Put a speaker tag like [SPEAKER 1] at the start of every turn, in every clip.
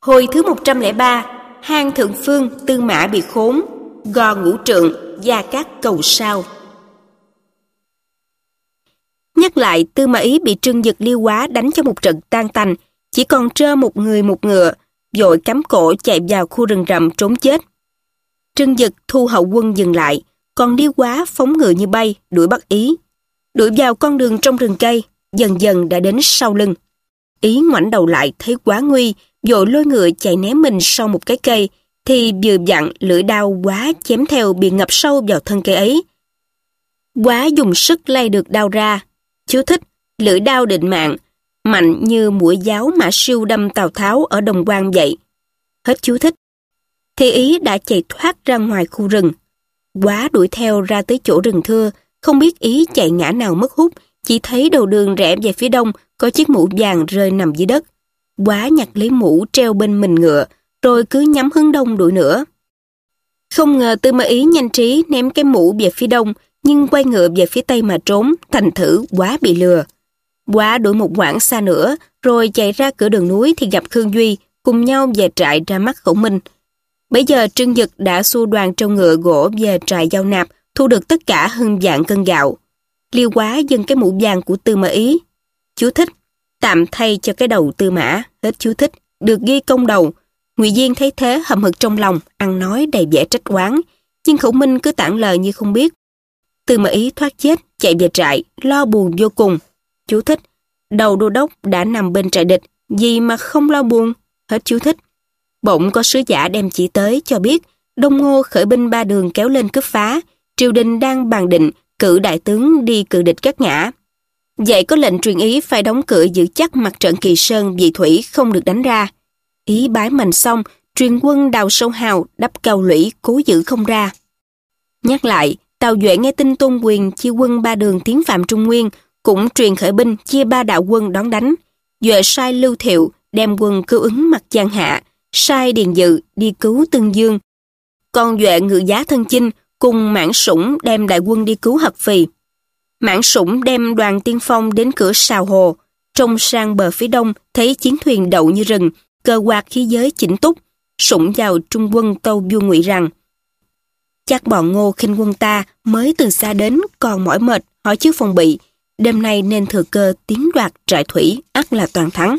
[SPEAKER 1] Hồi thứ 103, hang thượng phương, Tư Mã bị khốn, Gò Ngũ Trượng, Gia Cát cầu sao. Nhắc lại, Tư Mã Ý bị Trương Dực Liêu Quá đánh cho một trận tan tành, chỉ còn trơ một người một ngựa, vội cắm cổ chạy vào khu rừng rậm trốn chết. Trương Dực thu hậu quân dừng lại, còn Liêu Quá phóng ngựa như bay, đuổi bắt Ý. Đuổi vào con đường trong rừng cây, dần dần đã đến sau lưng. Ý ngoảnh đầu lại thấy Quá nguy, vội lôi ngựa chạy né mình sau một cái cây, thì vừa vặn lưỡi đao Quá chém theo bị ngập sâu vào thân cây ấy. Quá dùng sức lay được đao ra. Chú thích: lưỡi đao định mạng, mạnh như mũi giáo Mã Siêu đâm Tào Tháo ở Đồng Quan vậy. Hết chú thích. Thì Ý đã chạy thoát ra ngoài khu rừng. Quá đuổi theo ra tới chỗ rừng thưa, không biết Ý chạy ngã nào mất hút, chỉ thấy đầu đường rẽ về phía đông có chiếc mũ vàng rơi nằm dưới đất. Quá nhặt lấy mũ treo bên mình ngựa, rồi cứ nhắm hướng đông đuổi nữa. Không ngờ Tư Mã Ý nhanh trí ném cái mũ về phía đông, nhưng quay ngựa về phía tây mà trốn, thành thử Quá bị lừa. Quá đuổi một quãng xa nữa, rồi chạy ra cửa đường núi thì gặp Khương Duy, cùng nhau về trại ra mắt Khổng Minh. Bấy giờ Trương Dực đã xua đoàn trâu ngựa gỗ về trại giao nạp, thu được tất cả hơn vạn cân gạo. Liêu Quá dâng cái mũ vàng của Tư Mã Ý. Chú thích: tạm thay cho cái đầu Tư Mã. Hết chú thích. Được ghi công đầu. Ngụy Diên thấy thế hậm hực trong lòng, ăn nói đầy vẻ trách oán, nhưng Khổng Minh cứ tản lời như không biết. Tư Mã Ý thoát chết, chạy về trại, lo buồn vô cùng. Chú thích: đầu đô đốc đã nằm bên trại địch, gì mà không lo buồn. Hết chú thích. Bỗng có sứ giả đem chỉ tới cho biết Đông Ngô khởi binh ba đường kéo lên cướp phá, triều đình đang bàn định cử đại tướng đi cự địch các ngã. Vậy có lệnh truyền Ý phải đóng cửa giữ chắc mặt trận Kỳ Sơn vì thủy không được đánh ra. Ý bái mệnh xong, truyền quân đào sâu hào, đắp cao lũy, cố giữ không ra. Nhắc lại, Tào Duệ nghe tin Tôn Quyền chia quân ba đường tiến phạm Trung Nguyên, cũng truyền khởi binh chia ba đạo quân đón đánh. Duệ sai Lưu Thiệu đem quân cứu ứng mặt Giang Hạ, sai Điền Dự đi cứu Tương Dương. Còn Duệ ngự giá Thân Chinh cùng Mãn Sủng đem đại quân đi cứu Hợp Phì. Mãn Sủng đem đoàn tiên phong đến cửa Sào Hồ, trông sang bờ phía đông thấy chiến thuyền đậu như rừng, cờ quạt khí giới chỉnh túc. Sủng vào trung quân tâu vua Ngụy rằng: chắc bọn Ngô khinh quân ta mới từ xa đến còn mỏi mệt, hỏi trước phòng bị, đêm nay nên thừa cơ tiến đoạt trại thủy, ắt là toàn thắng.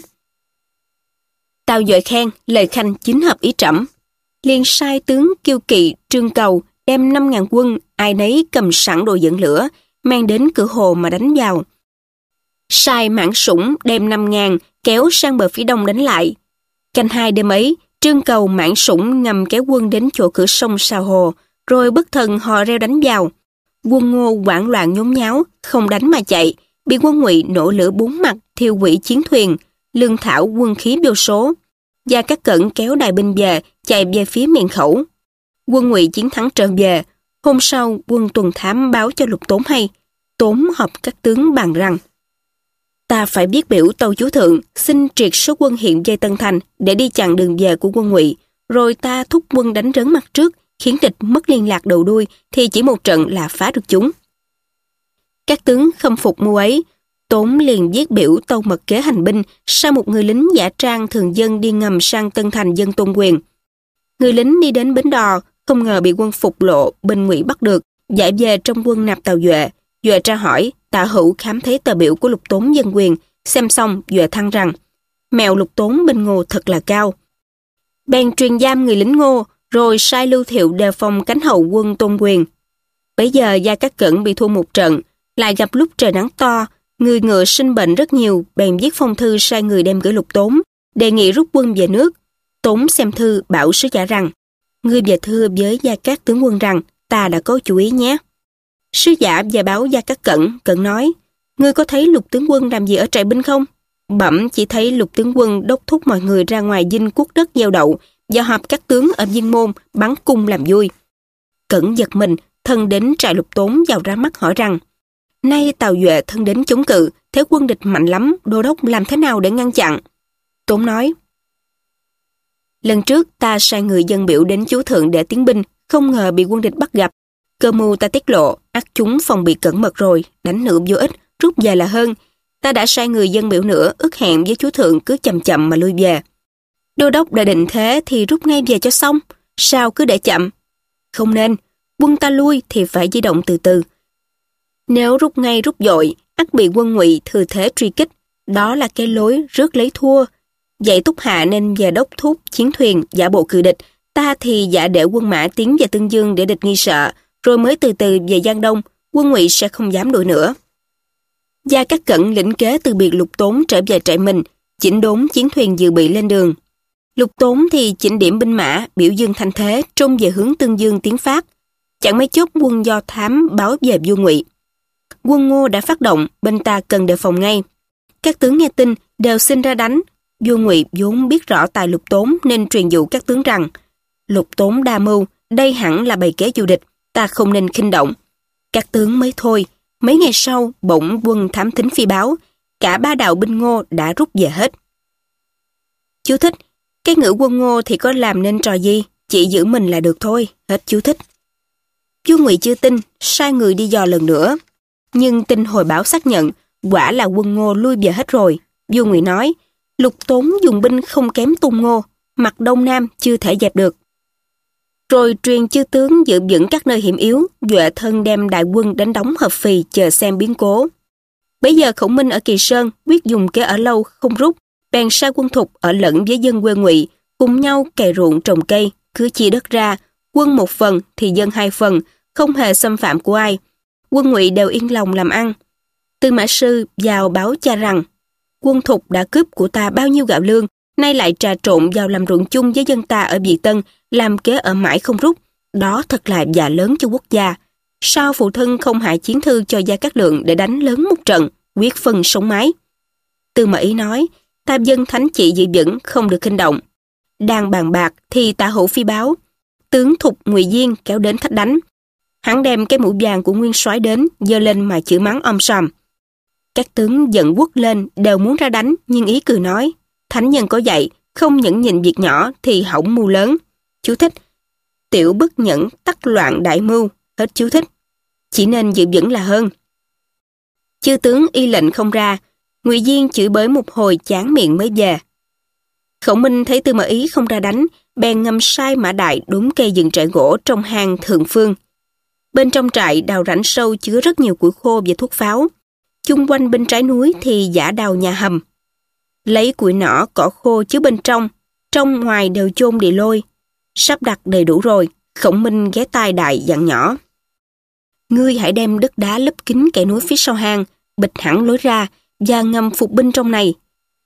[SPEAKER 1] Tào Duệ khen lời khanh chính hợp ý trẫm, liền sai tướng Kiêu Kỵ Trương Cầu đem 5.000 quân, ai nấy cầm sẵn đồ dẫn lửa, mang đến cửa hồ mà đánh vào. Sai Mãn Sủng đem 5.000 kéo sang bờ phía đông đánh lại. Canh hai đêm ấy, Trương Cầu Mãn Sủng ngầm kéo quân đến chỗ cửa sông Sào Hồ, rồi bất thần hò reo đánh vào. Quân Ngô hoảng loạn nhốn nháo, không đánh mà chạy, bị quân Ngụy nổ lửa bốn mặt, thiêu hủy chiến thuyền, lương thảo quân khí vô số. Gia Cát Cẩn kéo đại binh về, chạy về phía miền khẩu. Quân Ngụy chiến thắng trở về. Hôm sau, quân tuần thám báo cho Lục Tốn hay. Tốn họp các tướng bàn rằng: ta phải viết biểu tâu chúa thượng, xin triệt số quân hiện dây Tân Thành để đi chặn đường về của quân Ngụy, rồi ta thúc quân đánh rấn mặt trước, khiến địch mất liên lạc đầu đuôi, thì chỉ một trận là phá được chúng. Các tướng khâm phục mưu ấy. Tốn liền viết biểu tâu mật kế hành binh, sai một người lính giả trang thường dân đi ngầm sang Tân Thành dân Tôn Quyền. Người lính đi đến bến đò, không ngờ bị quân Phục Lộ bên Ngụy bắt được, giải về trong quân nạp Tào Duệ. Duệ tra hỏi, Tạ Hữu khám thấy tờ biểu của Lục Tốn dân quyền, xem xong Duệ than rằng: mèo Lục Tốn bên Ngô thật là cao. Bèn truyền giam người lính Ngô, rồi sai Lưu Thiệu đề phòng cánh hậu quân Tôn Quyền. Bấy giờ Gia Cát Cẩn bị thua một trận, lại gặp lúc trời nắng to, người ngựa sinh bệnh rất nhiều, bèn viết phong thư sai người đem gửi Lục Tốn, đề nghị rút quân về nước. Tốn xem thư bảo sứ giả rằng: ngươi về thưa với Gia Cát tướng quân rằng ta đã có chủ ý nhé. Sứ giả về báo Gia Cát Cẩn, Cẩn nói: ngươi có thấy Lục tướng quân làm gì ở trại binh không? Bẩm chỉ thấy Lục tướng quân đốc thúc mọi người ra ngoài dinh quốc đất gieo đậu và họp các tướng ở Viên Môn bắn cung làm vui. Cẩn giật mình, thân đến trại Lục Tốn vào ra mắt hỏi rằng: nay Tào Duệ thân đến chống cự, thế quân địch mạnh lắm, đô đốc làm thế nào để ngăn chặn? Tốn nói: lần trước ta sai người dân biểu đến chúa thượng để tiến binh, không ngờ bị quân địch bắt gặp. Cơ mưu ta tiết lộ, ắt chúng phòng bị cẩn mật rồi, đánh nữa vô ích, rút về là hơn. Ta đã sai người dân biểu nữa, ước hẹn với chúa thượng cứ chậm chậm mà lui về. Đô đốc đã định thế thì rút ngay về cho xong, sao cứ để chậm? Không nên, quân ta lui thì phải di động từ từ. Nếu rút ngay rút vội, ắt bị quân Ngụy thừa thế truy kích, đó là cái lối rước lấy thua. Vậy Túc Hạ nên về đốc thúc chiến thuyền giả bộ cự địch, ta thì giả để quân mã tiến về Tương Dương để địch nghi sợ, rồi mới từ từ về Giang Đông, quân Ngụy sẽ không dám đuổi nữa. Gia Cát Cẩn lĩnh kế từ biệt Lục Tốn trở về trại mình, chỉnh đốn chiến thuyền dự bị lên đường. Lục Tốn thì chỉnh điểm binh mã, biểu dương thanh thế, trông về hướng Tương Dương tiến phát. Chẳng mấy chốc quân Do Thám báo về vua Ngụy. Quân Ngô đã phát động, bên ta cần đề phòng ngay. Các tướng nghe tin đều xin ra đánh. Vua Ngụy vốn biết rõ tài Lục Tốn nên truyền dụ các tướng rằng: Lục Tốn đa mưu, đây hẳn là bày kế du địch, ta không nên khinh động. Các tướng mới thôi. Mấy ngày sau, bỗng quân thám thính phi báo, cả 3 đạo binh Ngô đã rút về hết. Chú thích: cái ngữ quân Ngô thì có làm nên trò gì, chỉ giữ mình là được thôi. Hết chú thích. Vua Ngụy chưa tin, sai người đi dò lần nữa. Nhưng tin hồi báo xác nhận, quả là quân Ngô lui về hết rồi. Vua Ngụy nói, Lục Tốn dùng binh không kém Tung Ngô, mặt Đông Nam chưa thể dẹp được. Rồi truyền chư tướng giữ vững các nơi hiểm yếu, Duệ Thân đem đại quân đánh đóng Hợp Phì chờ xem biến cố. Bấy giờ Khổng Minh ở Kỳ Sơn quyết dùng kế ở lâu không rút, bèn sai quân Thục ở lẫn với dân quê Ngụy, cùng nhau cày ruộng trồng cây, cứ chia đất ra, quân một phần thì dân 2 phần, không hề xâm phạm của ai. Quân Ngụy đều yên lòng làm ăn. Tư Mã Sư vào báo cha rằng, quân Thục đã cướp của ta bao nhiêu gạo lương, nay lại trà trộn vào làm ruộng chung với dân ta ở Việt Tân, làm kế ở mãi không rút. Đó thật là vạ lớn cho quốc gia. Sao phụ thân không hạ chiến thư cho Gia Cát Lượng để đánh lớn một trận, quyết phân sống mái? Tư Mã Ý nói, ta dân thánh chỉ giữ vững, không được khinh động. Đang bàn bạc thì Tả Hữu phi báo, tướng Thục Ngụy Diên kéo đến thách đánh. Hắn đem cái mũ vàng của nguyên soái đến, giơ lên mà chửi mắng om sòm. Các tướng giận quất lên, đều muốn ra đánh, nhưng Ý cười nói, thánh nhân có dạy, không những nhìn việc nhỏ thì hỏng mưu lớn. Chú thích: tiểu bất nhẫn tắc loạn đại mưu. Hết chú thích. Chỉ nên giữ vững là hơn. Chư tướng y lệnh không ra, Ngụy Diên chửi bới một hồi chán miệng mới về. Khổng Minh thấy Tư Mã Ý không ra đánh, bèn ngầm sai Mã Đại đốn cây dựng trại gỗ trong hang Thượng Phương. Bên trong trại đào rãnh sâu chứa rất nhiều củi khô và thuốc pháo. Chung quanh bên trái núi thì giả đào nhà hầm. Lấy củi nỏ cỏ khô chứa bên trong ngoài đều chôn địa lôi. Sắp đặt đầy đủ rồi, Khổng Minh ghé tai Đại dặn nhỏ. Ngươi hãy đem đất đá lấp kín kẽ núi phía sau hang, bịch hẳn lối ra và ngầm phục binh trong này.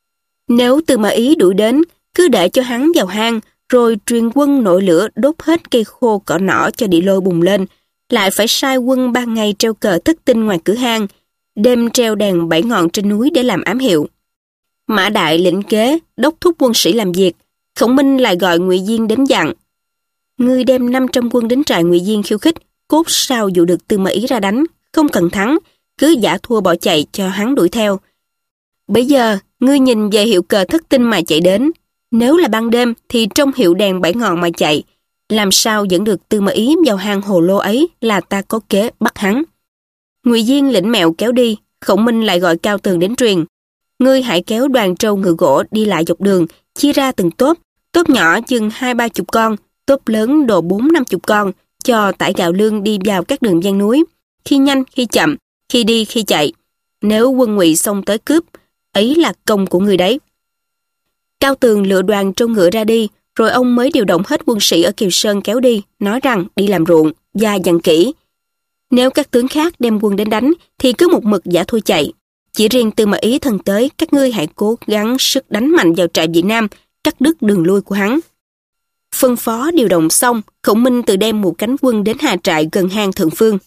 [SPEAKER 1] Nếu Tư Mã Ý đuổi đến, cứ để cho hắn vào hang, rồi truyền quân nội lửa đốt hết cây khô cỏ nỏ cho địa lôi bùng lên, lại phải sai quân ban ngày treo cờ thất tinh ngoài cửa hang, đêm treo đèn 7 ngọn trên núi để làm ám hiệu. Mã Đại lĩnh kế, đốc thúc quân sĩ làm việc. Khổng Minh lại gọi Ngụy Diên đến dặn, ngươi đem 500 quân đến trại Ngụy Diên khiêu khích, cốt sao dụ được Tư Mã Ý ra đánh, không cần thắng, cứ giả thua bỏ chạy cho hắn đuổi theo. Bây giờ, ngươi nhìn về hiệu cờ thất tinh mà chạy đến, nếu là ban đêm thì trong hiệu đèn 7 ngọn mà chạy, làm sao dẫn được Tư Mã Ý vào hang hồ lô ấy là ta có kế bắt hắn. Ngụy Diên lĩnh mẹo kéo đi, Khổng Minh lại gọi Cao Tường đến truyền, ngươi hãy kéo đoàn trâu ngựa gỗ đi lại dọc đường, chia ra từng tốp nhỏ chừng 20-30 con, tốp lớn độ 40-50 con, cho tải gạo lương đi vào các đường ven núi, khi nhanh khi chậm, khi đi khi chạy. Nếu quân Ngụy xông tới cướp, ấy là công của người đấy. Cao Tường lựa đoàn trâu ngựa ra đi, rồi ông mới điều động hết quân sĩ ở Kiều Sơn kéo đi, nói rằng đi làm ruộng, và dặn kỹ. Nếu các tướng khác đem quân đến đánh, thì cứ một mực giả thua chạy. Chỉ riêng Tư Mã Ý thân tới, các ngươi hãy cố gắng sức đánh mạnh vào trại Việt Nam, cắt đứt đường lui của hắn. Phân phó điều động xong, Khổng Minh tự đem một cánh quân đến hạ trại gần hang Thượng Phương.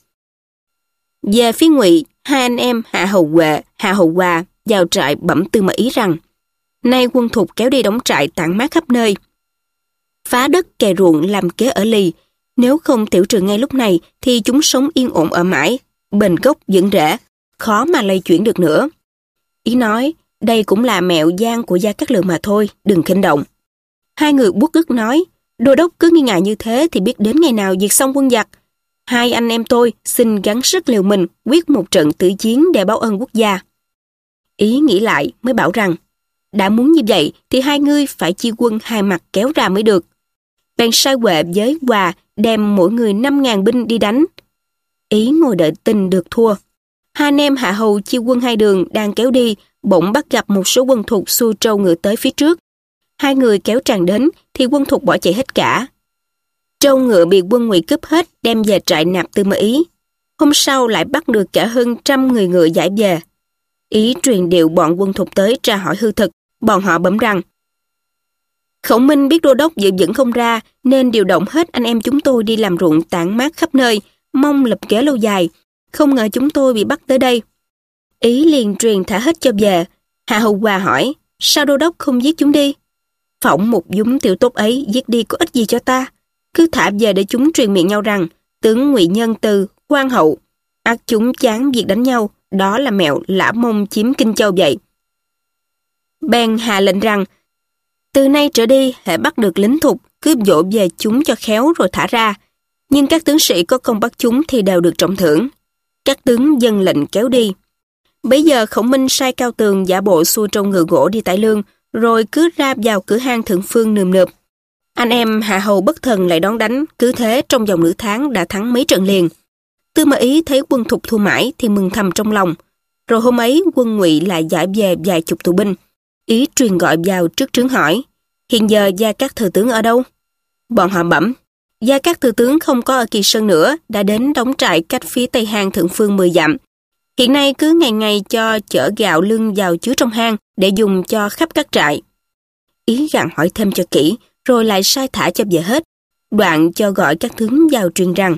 [SPEAKER 1] Về phía Ngụy, 2 anh em Hạ Hầu Huệ, Hạ Hầu Hòa vào trại bẩm Tư Mã Ý rằng, nay quân Thục kéo đi đóng trại tản mát khắp nơi, phá đất kè ruộng làm kế ở lì. Nếu không tiểu trừ ngay lúc này thì chúng sống yên ổn ở mãi, bền gốc vững rễ, khó mà lay chuyển được nữa. Ý nói, đây cũng là mẹo gian của Gia Cát Lượng mà thôi, đừng khinh động. 2 người uất ức nói, đô đốc cứ nghi ngại như thế thì biết đến ngày nào diệt xong quân giặc. 2 anh em tôi xin gắng sức liều mình quyết một trận tử chiến để báo ơn quốc gia. Ý nghĩ lại mới bảo rằng, đã muốn như vậy thì hai ngươi phải chia quân hai mặt kéo ra mới được. Bèn sai Huệ với Hòa đem mỗi người 5.000 binh đi đánh. Ý ngồi đợi tin được thua. Hai anh em Hạ Hầu chia quân hai đường đang kéo đi, bỗng bắt gặp một số quân thục xua trâu ngựa tới phía trước. Hai người kéo tràn đến thì quân thục bỏ chạy hết cả. Trâu ngựa bị quân Ngụy cướp hết, đem về trại nạp Tư Mã Ý. Hôm sau lại bắt được cả hơn 100 người ngựa giải về. Ý truyền điệu bọn quân thục tới tra hỏi hư thực. Bọn họ bẩm rằng Khổng Minh biết đô đốc giữ vững không ra, nên điều động hết anh em chúng tôi đi làm ruộng tản mát khắp nơi, mong lập kế lâu dài. Không ngờ chúng tôi bị bắt tới đây. Ý liền truyền thả hết cho về. Hạ Hầu Hòa hỏi, sao đô đốc không giết chúng đi? Phỏng một dũng tiểu tốt ấy giết đi có ích gì cho ta? Cứ thả về để chúng truyền miệng nhau rằng tướng Ngụy nhân từ, khoan hậu. Ắt chúng chán việc đánh nhau, đó là mẹo Lã Mông chiếm Kinh Châu vậy. Bèn hạ lệnh rằng từ nay trở đi hễ bắt được lính thục, cướp dỗ về chúng cho khéo rồi thả ra. Nhưng các tướng sĩ có công bắt chúng thì đều được trọng thưởng. Các tướng dân lệnh kéo đi. Bấy giờ Khổng Minh sai Cao Tường giả bộ xua trâu ngựa gỗ đi tải lương, rồi cứ ra vào cửa hang Thượng Phương nườm nượp. Anh em Hạ Hầu bất thần lại đón đánh, cứ thế trong vòng nửa tháng đã thắng mấy trận liền. Tư Mã Ý thấy quân thục thua mãi thì mừng thầm trong lòng. Rồi hôm ấy quân Ngụy lại giải về vài chục tù binh. Ý truyền gọi vào trước trướng hỏi, hiện giờ Gia Cát thừa tướng ở đâu? Bọn họ bẩm, Gia Cát thừa tướng không có ở Kỳ Sơn nữa, đã đến đóng trại cách phía tây hang Thượng Phương 10 dặm. Hiện nay cứ ngày ngày cho chở gạo lương vào chứa trong hang để dùng cho khắp các trại. Ý gặng hỏi thêm cho kỹ, rồi lại sai thả cho về hết. Đoạn cho gọi các tướng vào truyền rằng,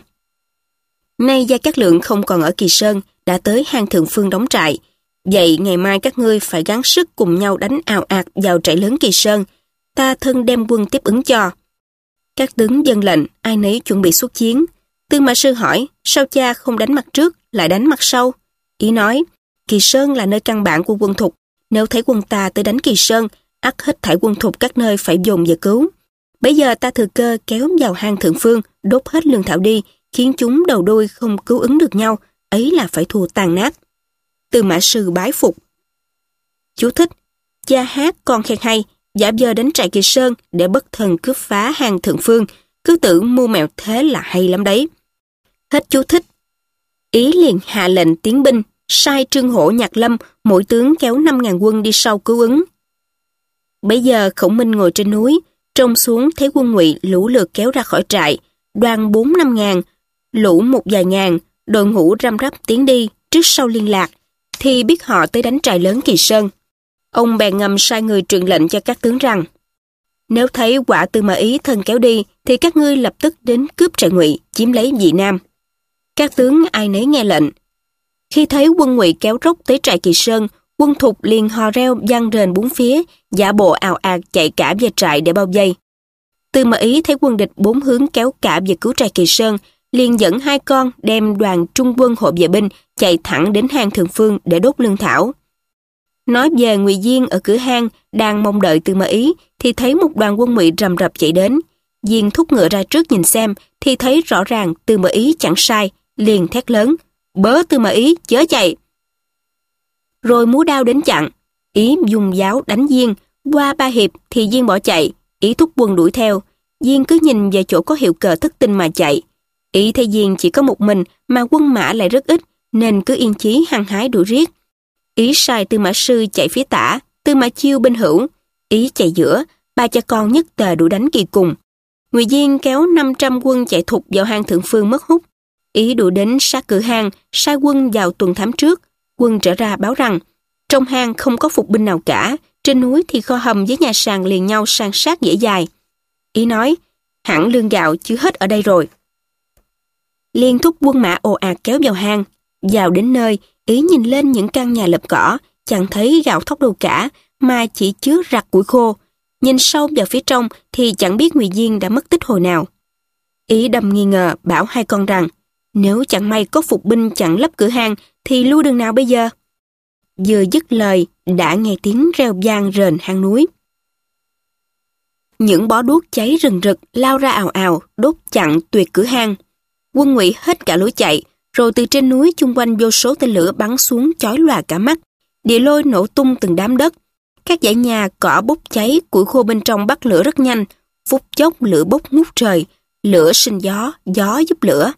[SPEAKER 1] nay Gia Cát Lượng không còn ở Kỳ Sơn, đã tới hang Thượng Phương đóng trại. Vậy ngày mai các ngươi phải gắng sức cùng nhau đánh ào ạt vào trại lớn Kỳ Sơn. Ta thân đem quân tiếp ứng cho. Các tướng dân lệnh, ai nấy chuẩn bị xuất chiến. Tư Mã Sư hỏi, sao cha không đánh mặt trước, lại đánh mặt sau? Ý nói, Kỳ Sơn là nơi căn bản của quân thục. Nếu thấy quân ta tới đánh Kỳ Sơn, ắt hết thảy quân thục các nơi phải dồn về cứu. Bây giờ ta thừa cơ kéo vào hang Thượng Phương, đốt hết lương thảo đi, khiến chúng đầu đuôi không cứu ứng được nhau, ấy là phải thua tàn nát. Tư Mã Sư bái phục. Chú thích, cha hát con khen hay, giả vờ đánh trại Kỳ Sơn để bất thần cướp phá hang Thượng Phương, cứ tưởng mưu mẹo thế là hay lắm đấy. Hết chú thích. Ý liền hạ lệnh tiến binh, sai Trương Hổ Nhạc Lâm, mỗi tướng kéo 5.000 quân đi sau cứu ứng. Bấy giờ Khổng Minh ngồi trên núi, trông xuống thấy quân Ngụy lũ lượt kéo ra khỏi trại, đoàn 4-5 ngàn, lũ một vài ngàn, đội ngũ răm rắp tiến đi, trước sau liên lạc, thì biết họ tới đánh trại lớn Kỳ Sơn. Ông bèn ngầm sai người truyền lệnh cho các tướng rằng, nếu thấy quả Tư Mã Ý thân kéo đi, thì các ngươi lập tức đến cướp trại Ngụy, chiếm lấy Dị Nam. Các tướng ai nấy nghe lệnh. Khi thấy quân Ngụy kéo rốc tới trại Kỳ Sơn, quân thục liền hò reo vang rền bốn phía, giả bộ ào ạt chạy cả về trại để bao vây. Tư Mã Ý thấy quân địch bốn hướng kéo cả về cứu trại Kỳ Sơn, liền dẫn hai con đem đoàn trung quân hộ vệ binh chạy thẳng đến hang Thượng Phương để đốt lương thảo. Nói về Ngụy Diên ở cửa hang đang mong đợi Tư Mã Ý thì thấy một đoàn quân Ngụy rầm rập chạy đến. Diên thúc ngựa ra trước nhìn xem thì thấy rõ ràng Tư Mã Ý chẳng sai, liền thét lớn, bớ Tư Mã Ý chớ chạy. Rồi múa đao đến chặn. Ý dùng giáo đánh Diên, qua 3 hiệp thì Diên bỏ chạy. Ý thúc quân đuổi theo. Diên cứ nhìn về chỗ có hiệu cờ thất tinh mà chạy. Ý thấy Diên chỉ có một mình mà quân mã lại rất ít, nên cứ yên chí hăng hái đuổi riết. Ý sai Tư Mã Sư chạy phía tả, Tư Mã Chiêu bên hữu. Ý chạy giữa, ba cha con nhất tề đuổi đánh kỳ cùng. Ngụy Diên kéo 500 quân chạy thục vào hang Thượng Phương mất hút. Ý đuổi đến sát cửa hang, sai quân vào tuần thám trước. Quân trở ra báo rằng, trong hang không có phục binh nào cả, trên núi thì kho hầm với nhà sàn liền nhau san sát dễ dài. Ý nói, hẳn lương gạo chưa hết ở đây rồi. Liên thúc quân mã ồ ạt kéo vào hang. Vào đến nơi, Ý nhìn lên những căn nhà lợp cỏ, chẳng thấy gạo thóc đâu cả, mà chỉ chứa rặc củi khô. Nhìn sâu vào phía trong thì chẳng biết Ngụy Diên đã mất tích hồi nào. Ý đâm nghi ngờ bảo hai con rằng, nếu chẳng may có phục binh chặn lấp cửa hang thì lui đường nào bây giờ? Vừa dứt lời đã nghe tiếng reo vang rền hang núi. Những bó đuốc cháy rừng rực lao ra ào ào đốt chặn tuyệt cửa hang. Quân Ngụy hết cả lối chạy, rồi từ trên núi chung quanh vô số tên lửa bắn xuống chói lòa cả mắt. Địa lôi nổ tung từng đám đất. Các dãy nhà cỏ bốc cháy, củi khô bên trong bắt lửa rất nhanh. Phút chốc lửa bốc ngút trời, lửa sinh gió, gió giúp lửa.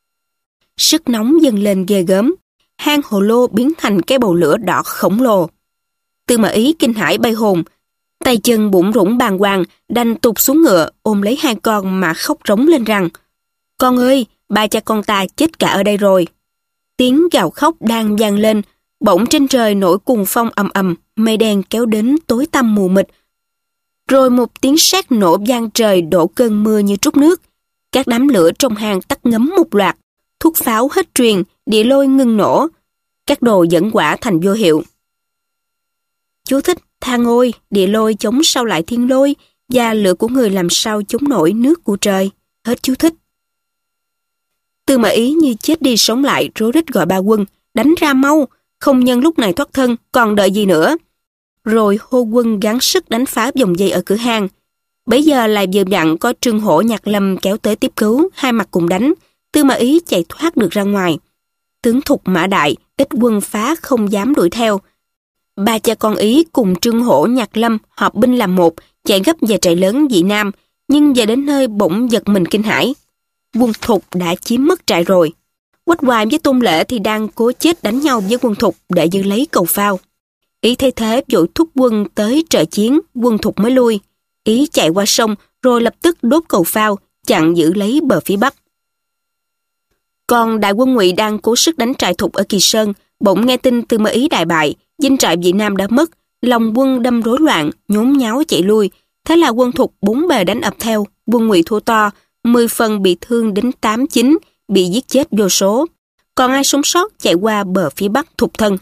[SPEAKER 1] Sức nóng dâng lên ghê gớm, hang hồ lô biến thành cái bầu lửa đỏ khổng lồ. Tư Mã Ý kinh hãi bay hồn, tay chân bủn rủn bàng hoàng, đành tụt xuống ngựa, ôm lấy hai con mà khóc rống lên rằng: "Con ơi, ba cha con ta chết cả ở đây rồi." Tiếng gào khóc đang vang lên, bỗng trên trời nổi cuồng phong ầm ầm, mây đen kéo đến tối tăm mù mịt. Rồi một tiếng sét nổ vang trời, đổ cơn mưa như trút nước. Các đám lửa trong hang tắt ngấm một loạt, thuốc pháo hết truyền, địa lôi ngưng nổ. Các đồ dẫn hỏa thành vô hiệu. Chú thích: tha ngôi, địa lôi chống sao lại thiên lôi, và lửa của người làm sao chống nổi nước của trời. Hết chú thích. Tư Mã Ý như chết đi sống lại, rối rít gọi ba quân: "Đánh ra mau, không nhân lúc này thoát thân, còn đợi gì nữa?" Rồi hô quân gắng sức đánh phá vòng dây ở cửa hang. Bấy giờ lại vừa vặn có Trương Hổ, Nhạc Lâm kéo tới tiếp cứu, hai mặt cùng đánh. Tư Mã Ý chạy thoát được ra ngoài. Tướng Thục Mã Đại, ít quân phá không dám đuổi theo. Ba cha con Ý cùng Trương Hổ, Nhạc Lâm họp binh làm một, chạy gấp về trại lớn Dị Nam, nhưng về đến nơi bỗng giật mình kinh hãi. Quân Thục đã chiếm mất trại rồi. Quách Hoài với Tôn Lễ thì đang cố chết đánh nhau với quân Thục để giữ lấy cầu phao. Ý thấy thế vội thúc quân tới trợ chiến, quân Thục mới lui. Ý chạy qua sông rồi lập tức đốt cầu phao, chặn giữ lấy bờ phía bắc. Còn đại quân Ngụy đang cố sức đánh trại Thục ở Kỳ Sơn, bỗng nghe tin Tư Mã Ý đại bại, dinh trại Dị Nam đã mất, lòng quân đâm rối loạn, nhốn nháo chạy lui. Thế là quân Thục bốn bề đánh ập theo, quân Ngụy thua to, 10 phần bị thương đến 8-9, bị giết chết vô số. Còn ai sống sót chạy qua bờ phía bắc Thục thân.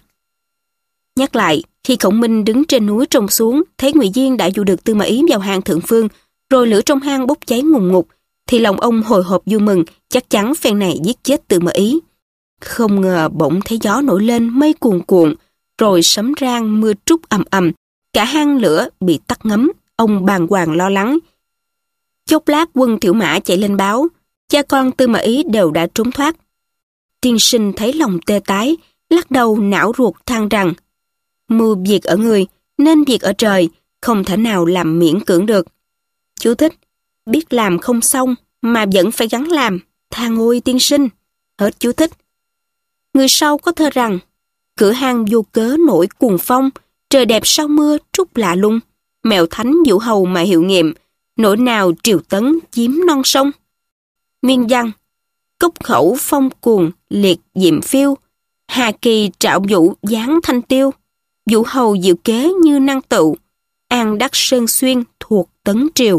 [SPEAKER 1] Nhắc lại, khi Khổng Minh đứng trên núi trông xuống, thấy Ngụy Diên đã dụ được Tư Mã Ý vào hang thượng phương, rồi lửa trong hang bốc cháy ngùn ngụt, thì lòng ông hồi hộp vui mừng, chắc chắn phen này giết chết Tư Mã Ý. Không ngờ bỗng thấy gió nổi lên, mây cuồn cuộn, rồi sấm rang mưa trút ầm ầm, cả hang lửa bị tắt ngấm. Ông bàng hoàng lo lắng. Chốc lát quân Thiệu Mã chạy lên báo, cha con Tư Mã Ý đều đã trốn thoát. Tiên sinh thấy lòng tê tái, lắc đầu não ruột than rằng: mưu việc ở người, nên việc ở trời, không thể nào làm miễn cưỡng được. Chú thích: biết làm không xong, mà vẫn phải gắng làm, tha ngôi tiên sinh. Hết chú thích. Người sau có thơ rằng: cửa hang vô cớ nổi cuồng phong, trời đẹp sau mưa trút lạ lung, mèo thánh vũ hầu mà hiệu nghiệm, nỗi nào triều tấn chiếm non sông. Miên văn: cốc khẩu phong cuồng liệt diệm phiêu, hà kỳ trạo vũ dáng thanh tiêu, vũ hầu diệu kế như năng tựu, an đắc sơn xuyên thuộc tấn triều.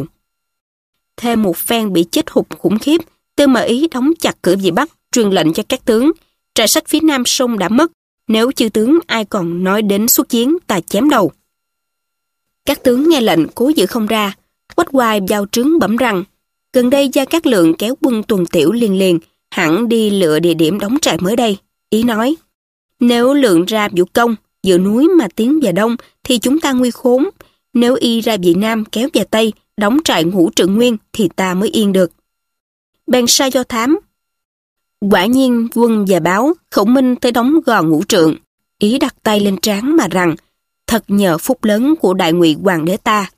[SPEAKER 1] Thêm một phen bị chết hụt khủng khiếp, Tư Mã Ý đóng chặt cửa về Bắc, truyền lệnh cho các tướng: trại sách phía nam sông đã mất, nếu chư tướng ai còn nói đến xuất chiến, ta chém đầu. Các tướng nghe lệnh cố giữ không ra. Quách Hoài vào trướng bẩm rằng: gần đây Gia Cát Lượng kéo quân tuần tiểu liền liền, hẳn đi lựa địa điểm đóng trại mới đây. Ý nói: nếu Lượng ra Vũ Công, dựa núi mà tiến về đông, thì chúng ta nguy khốn. Nếu y ra Vị Nam kéo về Tây, đóng trại Ngũ Trượng Nguyên, thì ta mới yên được. Bèn sai do thám. Quả nhiên quân về báo, Khổng Minh tới đóng gò Ngũ Trượng. Ý đặt tay lên trán mà rằng: thật nhờ phúc lớn của đại Ngụy hoàng đế ta.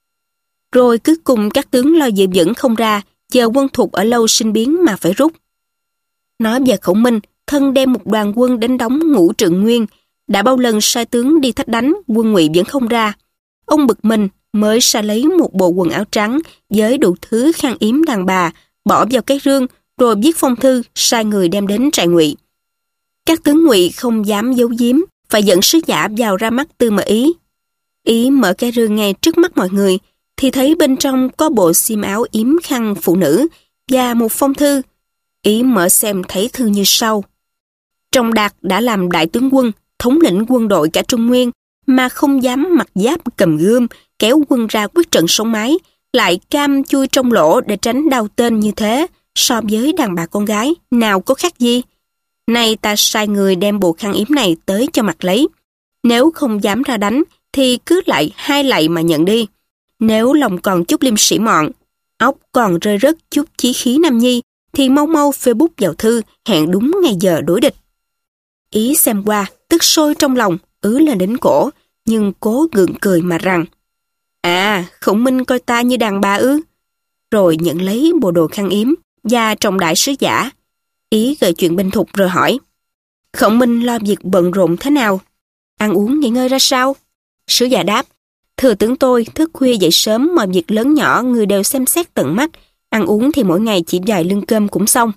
[SPEAKER 1] Rồi cứ cùng các tướng lo giữ vững không ra, chờ quân Thục ở lâu sinh biến mà phải rút. Nói về Khổng Minh, thân đem một đoàn quân đến đóng Ngũ Trượng Nguyên, đã bao lần sai tướng đi thách đánh, quân Ngụy vẫn không ra. Ông bực mình, mới sai lấy một bộ quần áo trắng với đủ thứ khăn yếm đàn bà, bỏ vào cái rương, rồi viết phong thư sai người đem đến trại Ngụy. Các tướng Ngụy không dám giấu giếm, phải dẫn sứ giả vào ra mắt Tư Mã Ý. Ý mở cái rương ngay trước mắt mọi người, thì thấy bên trong có bộ xiêm áo yếm khăn phụ nữ và một phong thư. Ý mở xem thấy thư như sau: Trọng Đạt đã làm đại tướng quân, thống lĩnh quân đội cả Trung Nguyên, mà không dám mặc giáp cầm gươm, kéo quân ra quyết trận sống mái, lại cam chui trong lỗ để tránh đau tên như thế, so với đàn bà con gái, nào có khác gì. Nay ta sai người đem bộ khăn yếm này tới cho mặc lấy. Nếu không dám ra đánh, thì cứ lại 2 lạy mà nhận đi. Nếu lòng còn chút liêm sĩ mọn, óc còn rơi rớt chút chí khí nam nhi, thì mau mau phê bút vào thư, hẹn đúng ngày giờ đối địch. Ý xem qua, tức sôi trong lòng, ứ lên đến cổ, nhưng cố gượng cười mà rằng: À, Khổng Minh coi ta như đàn bà ư? Rồi nhận lấy bộ đồ khăn yếm và trọng đại sứ giả. Ý gợi chuyện bên thục rồi hỏi: Khổng Minh lo việc bận rộn thế nào? Ăn uống nghỉ ngơi ra sao? Sứ giả đáp: Thừa tướng tôi thức khuya dậy sớm, mọi việc lớn nhỏ người đều xem xét tận mắt. Ăn uống thì mỗi ngày chỉ vài lưng cơm cũng xong.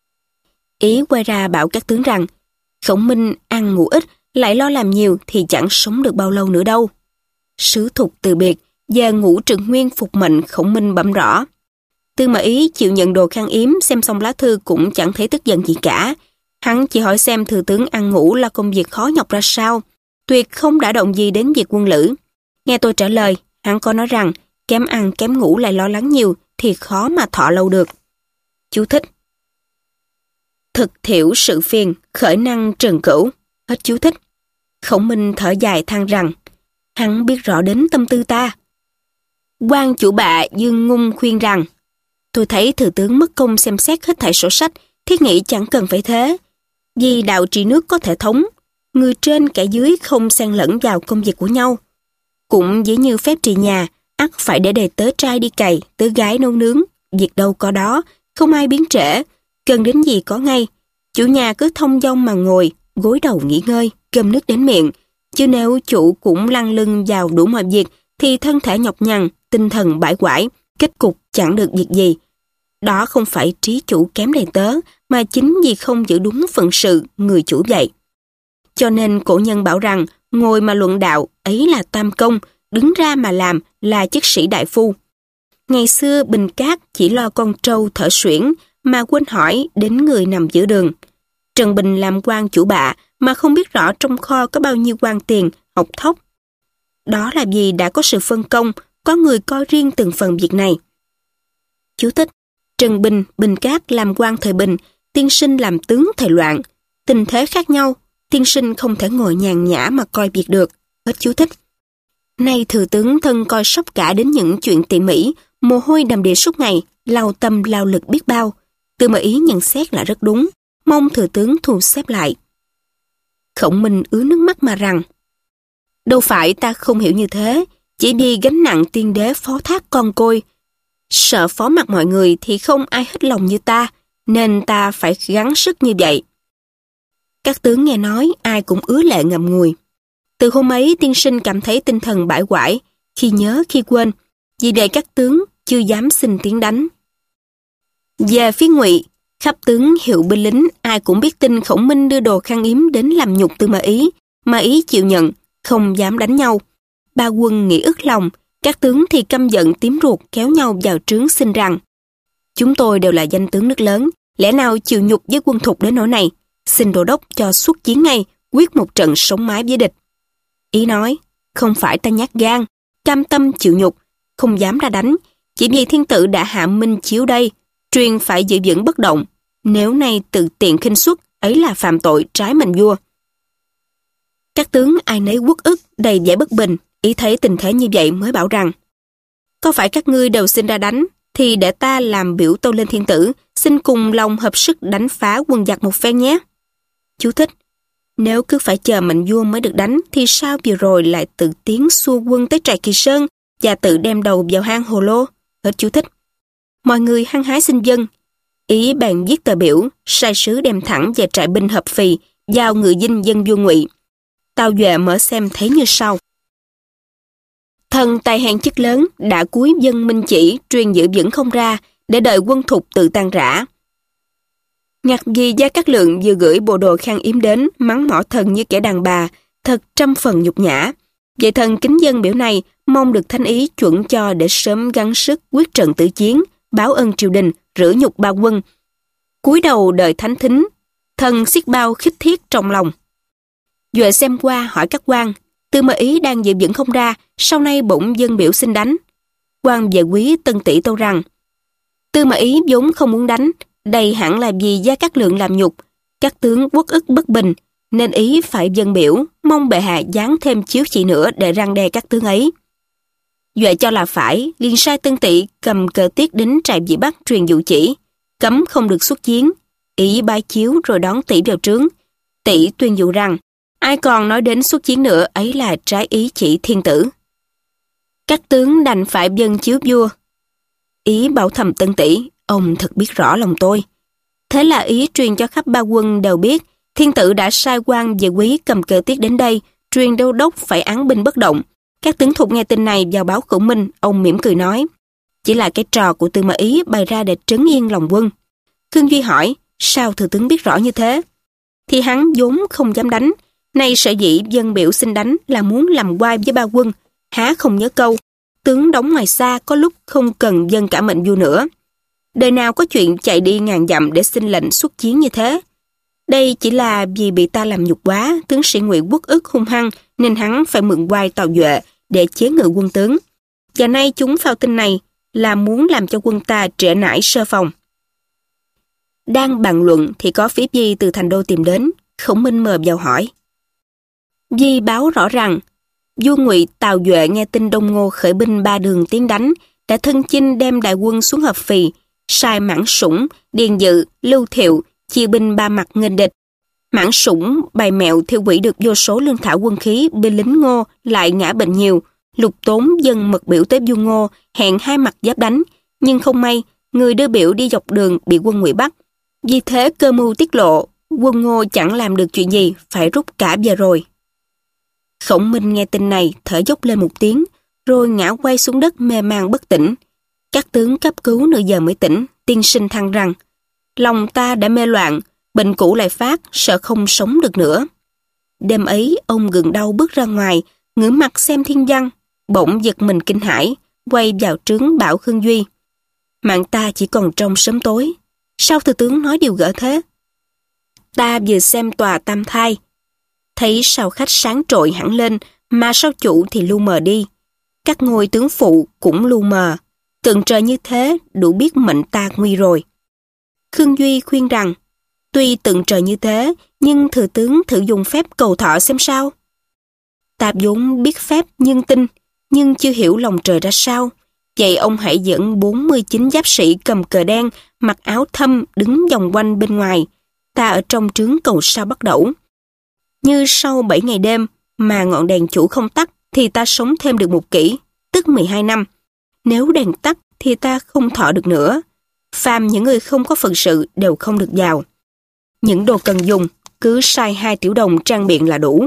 [SPEAKER 1] Ý quay ra bảo các tướng rằng: Khổng Minh ăn ngủ ít, lại lo làm nhiều thì chẳng sống được bao lâu nữa đâu. Sứ thục từ biệt, và Ngũ Trừng Nguyên phục mệnh Khổng Minh bẩm rõ. Tư Mã Ý chịu nhận đồ khăn yếm, xem xong lá thư cũng chẳng thấy tức giận gì cả. Hắn chỉ hỏi xem thừa tướng ăn ngủ là công việc khó nhọc ra sao, tuyệt không đả động gì đến việc quân lữ. Nghe tôi trả lời, hắn có nói rằng kém ăn kém ngủ lại lo lắng nhiều thì khó mà thọ lâu được. Chú thích: Thực thiểu sự phiền, khởi năng trần cửu. Hết chú thích. Khổng Minh thở dài than rằng: Hắn biết rõ đến tâm tư ta. Quan chủ bạ Dương Ngung khuyên rằng: Tôi thấy thừa tướng mất công xem xét hết thảy sổ sách, thiết nghĩ chẳng cần phải thế. Vì đạo trị nước có thể thống, người trên kẻ dưới không xen lẫn vào công việc của nhau. Cũng dĩ như phép trị nhà, ắt phải để tớ trai đi cày, tớ gái nấu nướng, việc đâu có đó, không ai biến trễ, cần đến gì có ngay. Chủ nhà cứ thông dong mà ngồi, gối đầu nghỉ ngơi, cơm nước đến miệng. Chứ nếu chủ cũng lăn lưng vào đủ mọi việc, thì thân thể nhọc nhằn, tinh thần bãi quải, kết cục chẳng được việc gì. Đó không phải trí chủ kém đầy tớ, mà chính vì không giữ đúng phận sự người chủ dạy. Cho nên cổ nhân bảo rằng, ngồi mà luận đạo, ấy là tam công, đứng ra mà làm là chức sĩ đại phu. Ngày xưa Bình Cát chỉ lo con trâu thở suyễn, mà quên hỏi đến người nằm giữa đường. Trần Bình làm quan chủ bạ, mà không biết rõ trong kho có bao nhiêu quan tiền, học thóc. Đó là vì đã có sự phân công, có người coi riêng từng phần việc này. Chú thích: Trần Bình, Bình Cát làm quan thời Bình, tiên sinh làm tướng thời loạn. Tình thế khác nhau, tiên sinh không thể ngồi nhàn nhã mà coi việc được. Hết chú thích. Nay thừa tướng thân coi sóc cả đến những chuyện tỉ mỉ, mồ hôi đầm đìa suốt ngày, lao tâm lao lực biết bao. Tư Mã Ý nhận xét là rất đúng, mong thừa tướng thu xếp lại. Khổng Minh ứa nước mắt mà rằng: Đâu phải ta không hiểu như thế, chỉ vì gánh nặng tiên đế phó thác con côi. Sợ phó mặt mọi người thì không ai hết lòng như ta, nên ta phải gắng sức như vậy. Các tướng nghe nói, ai cũng ứa lệ ngậm ngùi. Từ hôm ấy tiên sinh cảm thấy tinh thần bãi quải, khi nhớ khi quên, vì vậy các tướng chưa dám xin tiếng đánh. Về phía Ngụy, khắp tướng hiệu binh lính ai cũng biết tin Khổng Minh đưa đồ khăn yếm đến làm nhục Tư Mã Ý, mà Ý chịu nhận, không dám đánh nhau. Ba quân nghĩ ức lòng, các tướng thì căm giận tím ruột kéo nhau vào trướng xin rằng: Chúng tôi đều là danh tướng nước lớn, lẽ nào chịu nhục với quân thục đến nỗi này? Xin đô đốc cho xuất chiến ngay, quyết một trận sống mái với địch. Ý nói: Không phải ta nhát gan, cam tâm chịu nhục, không dám ra đánh, chỉ vì thiên tử đã hạ minh chiếu đây, truyền phải giữ vững bất động. Nếu nay tự tiện khinh suất, ấy là phạm tội trái mệnh vua. Các tướng ai nấy uất ức, đầy vẻ bất bình. Ý thấy tình thế như vậy mới bảo rằng: Có phải các ngươi đều xin ra đánh, thì để ta làm biểu tâu lên thiên tử, xin cùng lòng hợp sức đánh phá quân giặc một phen nhé. Chú thích: Nếu cứ phải chờ mệnh vua mới được đánh, thì sao vừa rồi lại tự tiến xua quân tới trại Kỳ Sơn và tự đem đầu vào hang Hồ Lô? Hết chú thích. Mọi người hăng hái xin dân. Ý bèn viết tờ biểu, sai sứ đem thẳng về trại binh Hợp Phì, giao ngự dinh dân vua Ngụy. Tào Duệ mở xem thấy như sau: Thần tài hèn chức lớn đã cúi dân minh chỉ, truyền giữ vững không ra, để đợi quân thục tự tan rã. Ngặt vì Gia Cát Lượng vừa gửi bộ đồ khăn yếm đến, mắng mỏ thần như kẻ đàn bà, thật trăm phần nhục nhã. Vậy thần kính dân biểu này, mong được thánh ý chuẩn cho để sớm gắng sức quyết trận tử chiến, báo ân triều đình, rửa nhục ba quân. Cúi đầu đợi thánh thính, thần xiết bao khích thiết trong lòng. Duệ xem qua hỏi các quan: Tư Mã Ý đang giữ vững không ra, sau nay bỗng dân biểu xin đánh. Quan về quý Tân Tỷ tâu rằng: Tư Mã Ý vốn không muốn đánh, đây hẳn là vì Gia Cát Lượng làm nhục, các tướng uất ức bất bình, nên Ý phải dân biểu, mong bệ hạ giáng thêm chiếu chỉ nữa để răn đe các tướng ấy. Duệ cho là phải, liền sai Tân Tỷ cầm cờ tiết đến trại Vị Bắc truyền dụ chỉ, cấm không được xuất chiến. Ý bái chiếu rồi đón Tỷ vào trướng. Tỷ tuyên dụ rằng: Ai còn nói đến xuất chiến nữa, ấy là trái ý chỉ thiên tử. Các tướng đành phải dâng chiếu vua. Ý bảo thầm Tân Tỷ, ông thật biết rõ lòng tôi. Thế là ý truyền cho khắp ba quân đều biết, thiên tử đã sai quan về quý cầm cờ tiết đến đây, truyền đô đốc phải án binh bất động. Các tướng thuộc nghe tin này vào báo Khổng Minh, ông mỉm cười nói, chỉ là cái trò của Tư Mã Ý bày ra để trấn yên lòng quân. Khương Duy hỏi, sao thừa tướng biết rõ như thế? Thì hắn vốn không dám đánh, nay sở dĩ dân biểu xin đánh là muốn làm quai với ba quân, há không nhớ câu, tướng đóng ngoài xa có lúc không cần dâng cả mệnh vua nữa. Đời nào có chuyện chạy đi ngàn dặm để xin lệnh xuất chiến như thế. Đây chỉ là vì bị ta làm nhục quá, tướng sĩ Ngụy uất ức hung hăng, nên hắn phải mượn quai Tào Duệ để chế ngự quân tướng. Và nay chúng phao tin này là muốn làm cho quân ta trễ nải sơ phòng. Đang bàn luận thì có phía Di từ thành đô tìm đến, Khổng Minh mời vào hỏi. Di báo rõ rằng, vua Ngụy Tào Duệ nghe tin Đông Ngô khởi binh ba đường tiến đánh, đã thân chinh đem đại quân xuống Hợp Phì, sai Mãn Sủng, Điền Dự, Lưu Thiệu chia binh ba mặt nghênh địch. Mãn Sủng bày mẹo thiêu hủy được vô số lương thảo quân khí, binh lính Ngô lại ngã bệnh nhiều. Lục Tốn dâng mật biểu tới vua Ngô, hẹn hai mặt giáp đánh, nhưng không may, người đưa biểu đi dọc đường bị quân Ngụy bắt. Vì thế cơ mưu tiết lộ, quân Ngô chẳng làm được chuyện gì, phải rút cả về rồi. Khổng Minh nghe tin này, thở dốc lên một tiếng, rồi ngã quay xuống đất mê man bất tỉnh. Các tướng cấp cứu nửa giờ mới tỉnh, tiên sinh than rằng, lòng ta đã mê loạn, bệnh cũ lại phát, sợ không sống được nữa. Đêm ấy, ông gượng đau bước ra ngoài, ngửa mặt xem thiên văn, bỗng giật mình kinh hãi, quay vào trướng bảo Khương Duy. Mạng ta chỉ còn trong sớm tối, sao thừa tướng nói điều gỡ thế? Ta vừa xem tòa tam thai, thấy sao khách sáng trội hẳn lên, mà sao chủ thì lu mờ đi. Các ngôi tướng phụ cũng lu mờ, tượng trời như thế đủ biết mệnh ta nguy rồi. Khương Duy khuyên rằng, tuy tượng trời như thế, nhưng thừa tướng thử dùng phép cầu thọ xem sao. Ta vốn biết phép nhân tinh, nhưng chưa hiểu lòng trời ra sao. Vậy ông hãy dẫn 49 giáp sĩ cầm cờ đen, mặc áo thâm đứng vòng quanh bên ngoài. Ta ở trong trướng cầu sao bắt đầu. Như sau 7 ngày đêm mà ngọn đèn chủ không tắt thì ta sống thêm được 1 kỷ, tức 12 năm. Nếu đèn tắt thì ta không thọ được nữa. Phàm những người không có phận sự đều không được vào. Những đồ cần dùng, cứ sai 2 tiểu đồng trang biện là đủ.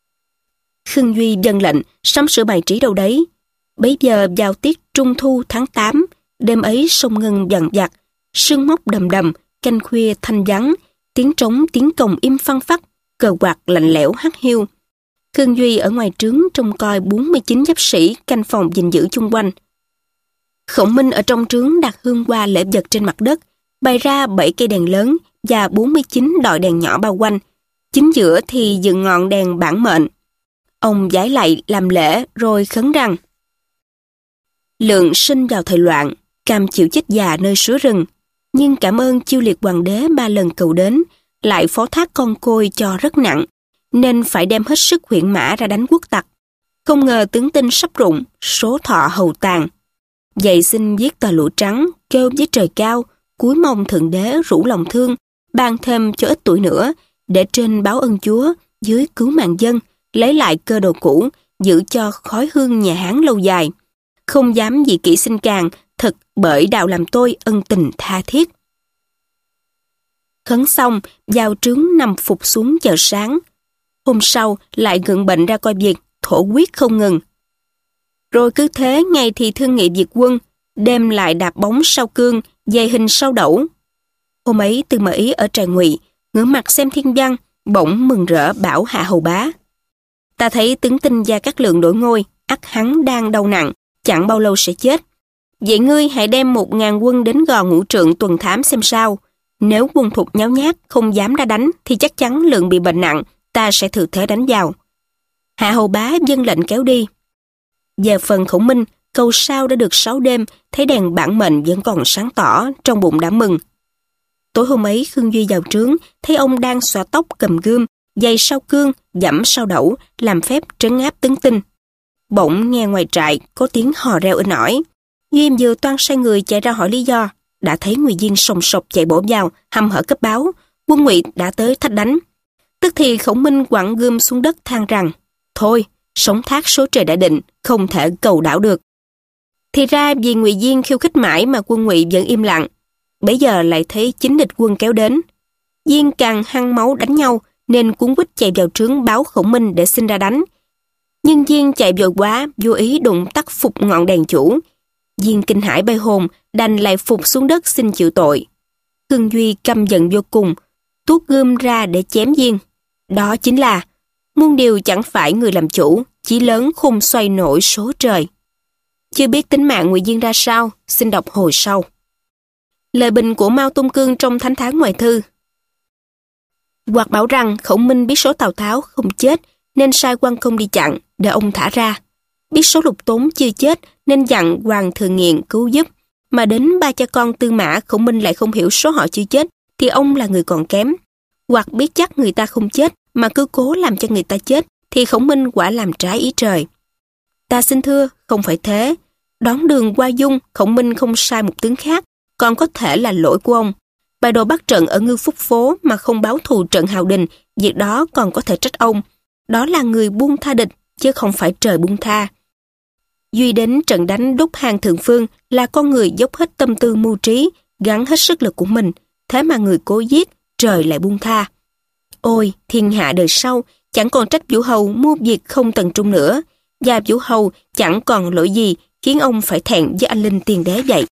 [SPEAKER 1] Khương Duy vâng lệnh, sắm sửa bài trí đâu đấy. Bấy giờ vào tiết trung thu tháng 8, đêm ấy sông Ngân dằn vặt, sương móc đầm đầm, canh khuya thanh vắng, tiếng trống tiếng cồng im phăng phắc, cờ quạt lạnh lẽo hắt hiu. Khương Duy ở ngoài trướng trông coi 49 giáp sĩ canh phòng gìn giữ chung quanh. Khổng Minh ở trong trướng đặt hương hoa lễ vật trên mặt đất, bày ra 7 cây đèn lớn và 49 đọi đèn nhỏ bao quanh. Chính giữa thì dựng ngọn đèn bản mệnh. Ông vái lạy làm lễ rồi khấn rằng: Lượng sinh vào thời loạn, cam chịu chết già nơi suối rừng, nhưng cảm ơn Chiêu Liệt Hoàng đế 3 lần cầu đến, lại phó thác con côi cho rất nặng, nên phải đem hết sức huyện mã ra đánh quốc tặc. Không ngờ tướng tinh sắp rụng, số thọ hầu tàn. Vậy xin viết tờ lụa trắng, kêu với trời cao, cúi mong Thượng Đế rủ lòng thương, ban thêm cho ít tuổi nữa, để trên báo ơn Chúa, dưới cứu mạng dân, lấy lại cơ đồ cũ, giữ cho khói hương nhà Hán lâu dài. Không dám dị kỷ sinh càng, thật bởi đạo làm tôi ân tình tha thiết. Khấn xong, vào trướng nằm phục xuống chờ sáng. Hôm sau lại ngự bệnh ra coi việc, thổ quyết không ngừng. Rồi cứ thế ngày thì thương nghị việc quân, đêm lại đạp bóng sau cương, dày hình sau đẩu. Hôm ấy Tư Mã Ý ở Trại Ngụy, ngửa mặt xem thiên văn, bỗng mừng rỡ bảo Hạ Hầu Bá: Ta thấy tướng tinh Gia Cát Lượng đổi ngôi, ắt hắn đang đau nặng, chẳng bao lâu sẽ chết. Vậy ngươi hãy đem 1000 quân đến Gò Ngũ Trượng tuần thám xem sao. Nếu quân thục nháo nhác, không dám ra đánh, thì chắc chắn Lượng bị bệnh nặng, ta sẽ thừa thế đánh vào. Hạ Hầu Bá vâng lệnh kéo đi. Về phần Khổng Minh, cầu sao đã được 6 đêm, thấy đèn bản mệnh vẫn còn sáng tỏ, trong bụng đã mừng. Tối hôm ấy Khương Duy vào trướng, thấy ông đang xõa tóc cầm gươm, giày sau cương, dẫm sau đẩu, làm phép trấn áp tướng tinh. Bỗng nghe ngoài trại có tiếng hò reo inh ỏi. Duy vừa toan sai người chạy ra hỏi lý do, đã thấy Ngụy Diên sồng sộc chạy bổ vào, hăm hở cấp báo, quân Ngụy đã tới thách đánh. Tức thì Khổng Minh quẳng gươm xuống đất than rằng, thôi, sống thác số trời đã định, không thể cầu đảo được. Thì ra vì Ngụy Diên khiêu khích mãi mà quân Ngụy vẫn im lặng. Bấy giờ lại thấy chính địch quân kéo đến. Diên càng hăng máu đánh nhau, nên cuống quýt chạy vào trướng báo Khổng Minh để xin ra đánh. Nhưng Diên chạy vội quá, vô ý đụng tắt phục ngọn đèn chủ. Diên kinh hãi bay hồn, đành lại phục xuống đất xin chịu tội. Khương Duy căm giận vô cùng, tuốt gươm ra để chém Diên. Đó chính là muôn điều chẳng phải người làm chủ, chí lớn không xoay nổi số trời. Chưa biết tính mạng Ngụy Diên ra sao, xin đọc hồi sau. Lời bình của Mao Tôn Cương trong Thánh Thán Ngoại Thư. Hoặc bảo rằng Khổng Minh biết số Tào Tháo không chết nên sai quan công đi chặn để ông thả ra. Biết số Lục Tốn chưa chết nên dặn Hoàng Thường Nghiện cứu giúp. Mà đến ba cha con Tư Mã Khổng Minh lại không hiểu số họ chưa chết thì ông là người còn kém. Hoặc biết chắc người ta không chết mà cứ cố làm cho người ta chết thì Khổng Minh quả làm trái ý trời. Ta xin thưa, không phải thế. Đón đường qua Dung, Khổng Minh không sai một tướng khác, còn có thể là lỗi của ông. Bài đồ bắt trận ở Ngư Phúc Phố mà không báo thù trận Hào Đình, việc đó còn có thể trách ông. Đó là người buông tha địch, chứ không phải trời buông tha. Duy đến trận đánh đúc Hàn Thượng Phương là con người dốc hết tâm tư mưu trí, gắn hết sức lực của mình, thế mà người cố giết, trời lại buông tha. Ôi, thiên hạ đời sau, chẳng còn trách Vũ Hầu mưu việc không tận trung nữa, và Vũ Hầu chẳng còn lỗi gì khiến ông phải thẹn với anh linh tiền đế vậy.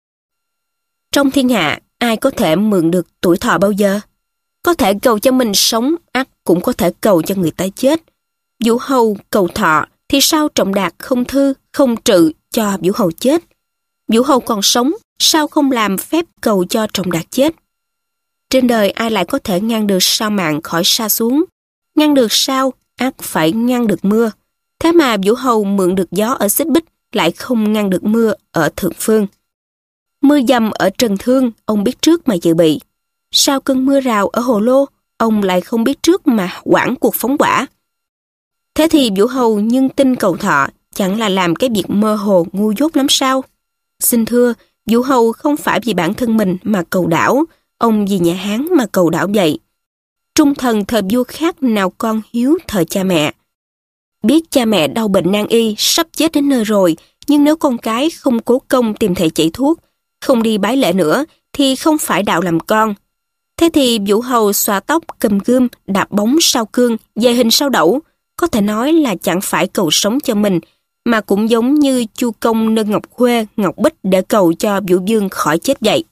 [SPEAKER 1] Trong thiên hạ, ai có thể mượn được tuổi thọ bao giờ? Có thể cầu cho mình sống, ắt cũng có thể cầu cho người ta chết. Vũ Hầu cầu thọ, thì sao Trọng Đạt không thư, không trự cho Vũ Hầu chết? Vũ Hầu còn sống, sao không làm phép cầu cho Trọng Đạt chết? Trên đời ai lại có thể ngăn được sao mạng khỏi sa xuống? Ngăn được sao, ắt phải ngăn được mưa. Thế mà Vũ Hầu mượn được gió ở Xích Bích, lại không ngăn được mưa ở Thượng Phương. Mưa dầm ở Trần Thương, ông biết trước mà dự bị. Sao cơn mưa rào ở Hồ Lô, ông lại không biết trước mà hoãn cuộc phóng hỏa. Thế thì Vũ Hầu nhân tin cầu thọ, chẳng là làm cái việc mơ hồ ngu dốt lắm sao? Xin thưa, Vũ Hầu không phải vì bản thân mình mà cầu đảo, ông vì nhà Hán mà cầu đảo vậy. Trung thần thờ vua khác nào con hiếu thờ cha mẹ. Biết cha mẹ đau bệnh nan y, sắp chết đến nơi rồi, nhưng nếu con cái không cố công tìm thầy chỉ thuốc, không đi bái lễ nữa, thì không phải đạo làm con. Thế thì Vũ Hầu xòa tóc, cầm gươm, đạp bóng sao cương, dè hình sao đẩu, có thể nói là chẳng phải cầu sống cho mình, mà cũng giống như Chu Công nâng ngọc khuê, ngọc bích để cầu cho Vũ Vương khỏi chết vậy.